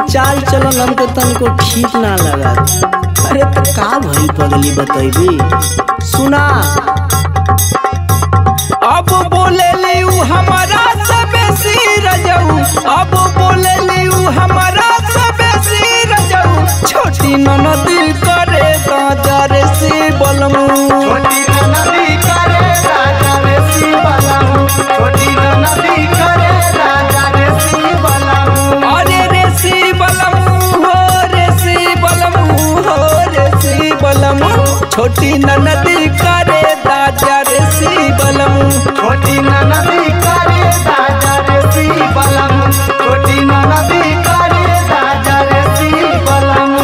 चाल चलन हमके तनको ठीक ना लगा। अरे तो का भइल पगली बतैबी? सुना। अब बोले लियू हमारा सब सिर जाऊ, अब बोले लियू हमारा सब सिर जाऊ। छोटी ननदी करे राजा रे सी बलमू, छोटी ननदी करे राजा रे सी बलमू, छोटी ननदी करे राजा रे सी बलमू। अरे रे सी बलमू हो, रे सी बलमू हो, रे सी बलमू। छोटी ननदी करे राजा रे सी बलमू, छोटी ननदी करे राजा रे सी बलमू, छोटी ननदी करे राजा रे सी बलमू।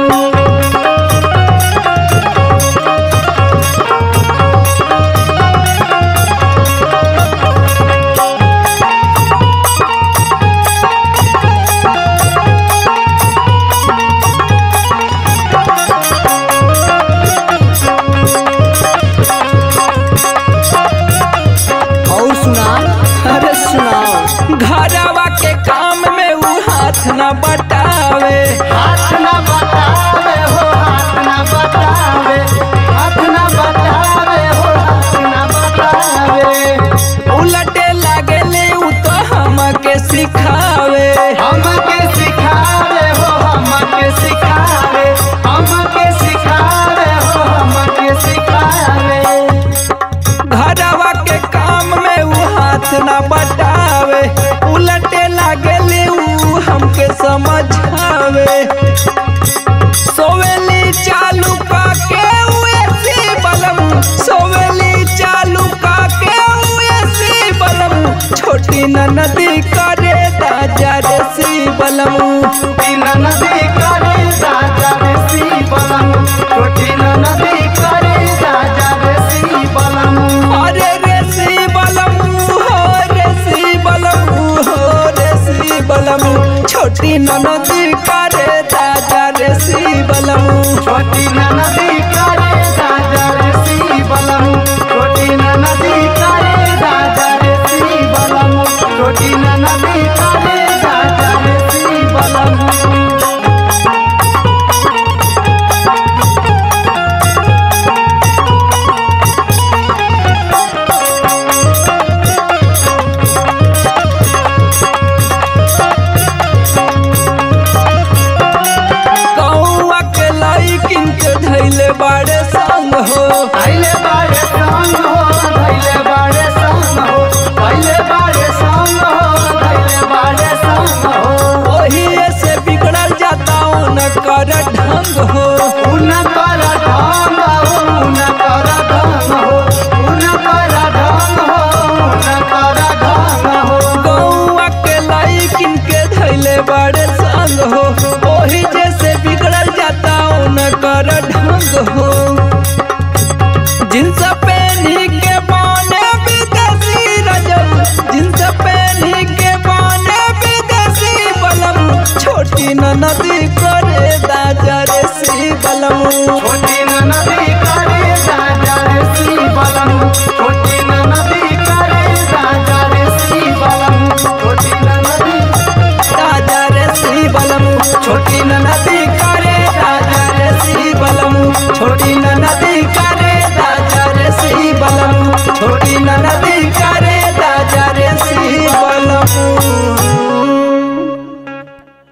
और सुना। अरे सुनाओ। घरवा के काम में वो हाथ न बटावे, हाथ न बतावे हो, हाथ न बतावे, हाथ न बतावे हो, हाथ न बतावे। उलटे लागे ले उ तो हमके सिखावे। हमके सिखावे हो, हमके सिखावे, हमके सिखावे हो, हमके सिखावे। घरवा के काम में वो हाथ न बटावे, उलटे लागे ले उ हमके समझावे। सोवेली चालू का के ऐसी बलम, सोवेली चालू का के ऐसी बलम। छोटी ननदी करे राजा रे सी बलमू, छोटी ननदी करे राजा रे सी बलमू, छोटी ननदी करे राजा रे सी बलमू। अरे रे सी बलमू हो, रे सी बलमू हो, रे सी बलमू। छोटी ननदी करे राजा रे सी बलमू, छोटी ननदी करे राजा रे सी बलमू, छोटी ननदी करे राजा रे सी बलमू, छोटी ननदी करे राजा रे सी बलमू। कौआ के लइकिन के धैले बाड़े संग हो। धैले बाड़े संग हो, धैले बाड़े संग हो, धैले बाड़े संग हो, धैले बाड़े संग हो। ओही से बिगड़ल जाता न कर ढंग हो। उन कर ढंग हो, उन कर ढंग हो, उन कर ढंग हो, उन कर ढंग हो। कौआ के लइकिन के धैले बाड़े संग हो। ओही जैसे बिगड़ल जाता न कर ढंग हो। जिन्स पहनी के बाने विदेशी रजब, जिन्स पहनी के बाने विदेशी बलम। छोटी ननद